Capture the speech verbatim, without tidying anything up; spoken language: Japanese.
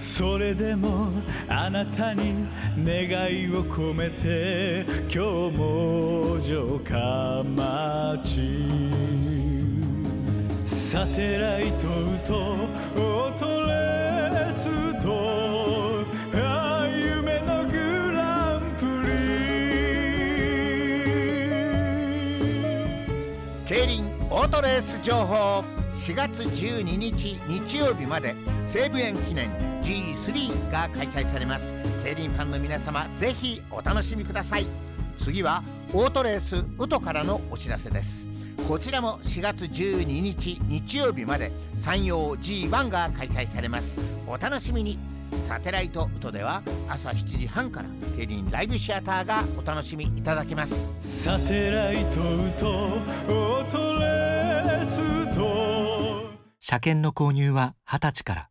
それでもあなたに願いを込めて今日も城下町サテライトとオートレスとあ夢のグランプリ競輪オートレース情報。しがつじゅうににち日曜日まで西武園記念 ジースリー が開催されます。競輪ファンの皆様、ぜひお楽しみください。次はオートレースウトからのお知らせです。こちらもしがつじゅうににち日曜日まで山陽 ジーワン が開催されます。お楽しみに。サテライトウトでは朝しちじはんから競輪ライブシアターがお楽しみいただけます。 サテライトウトオートレースと車検の購入ははたちから。